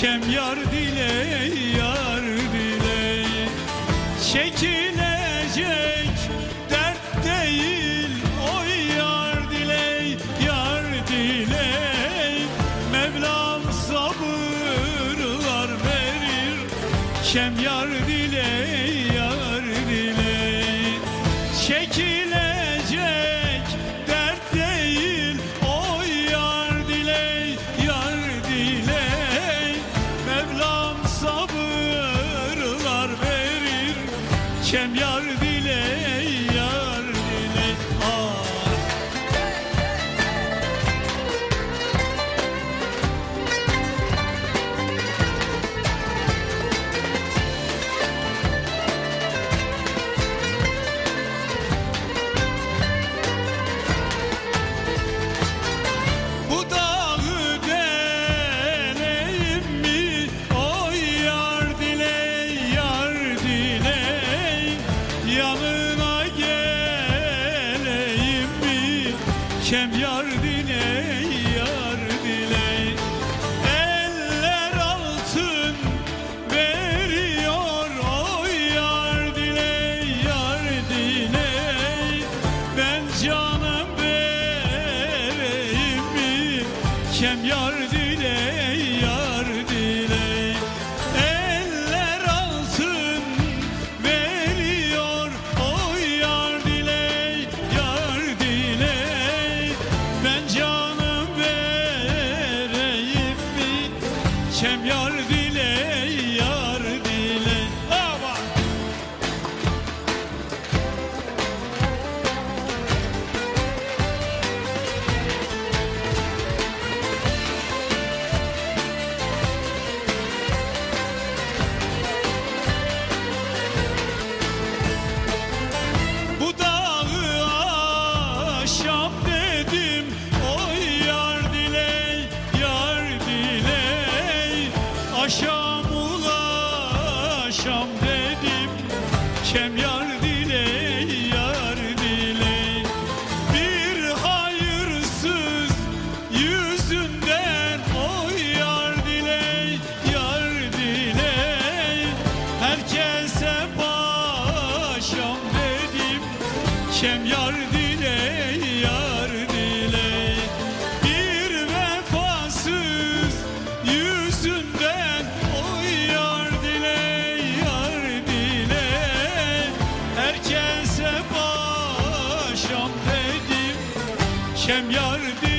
kem yar diley, yar diley. Çekilecek dert değil, oy yar diley, yar diley. Mevlam sabırlar verir, kem yar diley, yar diley. Çekilecek dert değil, oy yar diley, yar diley. Mevlam sabırlar verir, kem yar diley, yar diley. Bu dağı deleyim mi, oy yar diley, yar diley. Yanına geleyim mi, kem yar diley, yar diley. Eller altın veriyor, oy yar diley, yar diley. Ben canım vereyim mi, kem yar diley, yar diley. Eller altın veriyor, oy yar diley, yar diley. Ben canım vereyim mi, kem yar diley, yar diley. Ama bu dağı aşam dedim, oy yar diley, yar diley. Aşam ulaşam dedim, kem yar diley, yar diley. Bir hayırsız yüzünden, oy yar diley, yar diley. Herkese paşam dedim, kem yar diley, yar diley. Bir vefasız yüzünden, oy yar diley, yar diley. Herkese paşam dedim, kem yar diley.